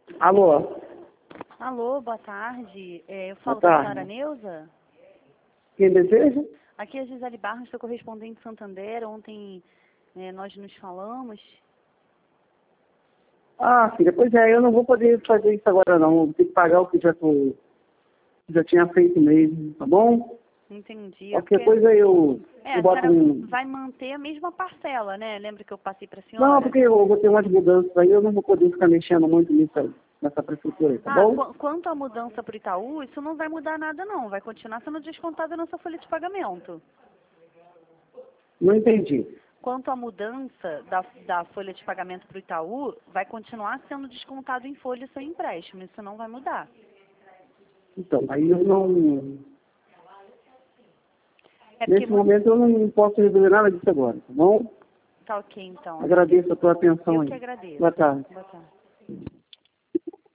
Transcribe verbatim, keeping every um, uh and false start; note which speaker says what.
Speaker 1: Alô?
Speaker 2: Alô, boa tarde. É, eu falo
Speaker 1: Boa
Speaker 2: com a
Speaker 1: tarde.
Speaker 2: senhora Neuza.
Speaker 1: Quem deseja?
Speaker 2: Aqui é a Gisele Barros, sou correspondente de Santander. Ontem é, nós nos falamos.
Speaker 1: Ah, filha, pois é, eu não vou poder fazer isso agora não. Vou ter que pagar o que já, tô, já tinha feito mesmo, tá bom?
Speaker 2: Entendi.
Speaker 1: Qualquer
Speaker 2: Porque,
Speaker 1: coisa eu,
Speaker 2: é,
Speaker 1: eu
Speaker 2: a
Speaker 1: boto
Speaker 2: senhora
Speaker 1: um...
Speaker 2: vai manter a mesma parcela, né? Lembra que eu passei para a
Speaker 1: Não,
Speaker 2: senhora?
Speaker 1: porque eu vou ter umas mudanças aí, eu não vou poder ficar mexendo muito nisso aí, nessa prefeitura aí, tá
Speaker 2: Ah,
Speaker 1: bom?
Speaker 2: qu quanto à mudança para o Itaú, isso não vai mudar nada não. Vai continuar sendo descontado na sua folha de pagamento.
Speaker 1: Não entendi.
Speaker 2: Quanto à mudança da, da folha de pagamento para o Itaú, vai continuar sendo descontado em folha o seu empréstimo. Isso não vai mudar.
Speaker 1: Então, aí eu não...
Speaker 2: É porque...
Speaker 1: Nesse momento eu não posso resolver nada disso agora, tá bom?
Speaker 2: Tá ok, então.
Speaker 1: Agradeço a tua atenção
Speaker 2: Eu
Speaker 1: aí.
Speaker 2: que agradeço.
Speaker 1: Boa tarde.
Speaker 2: Boa tarde.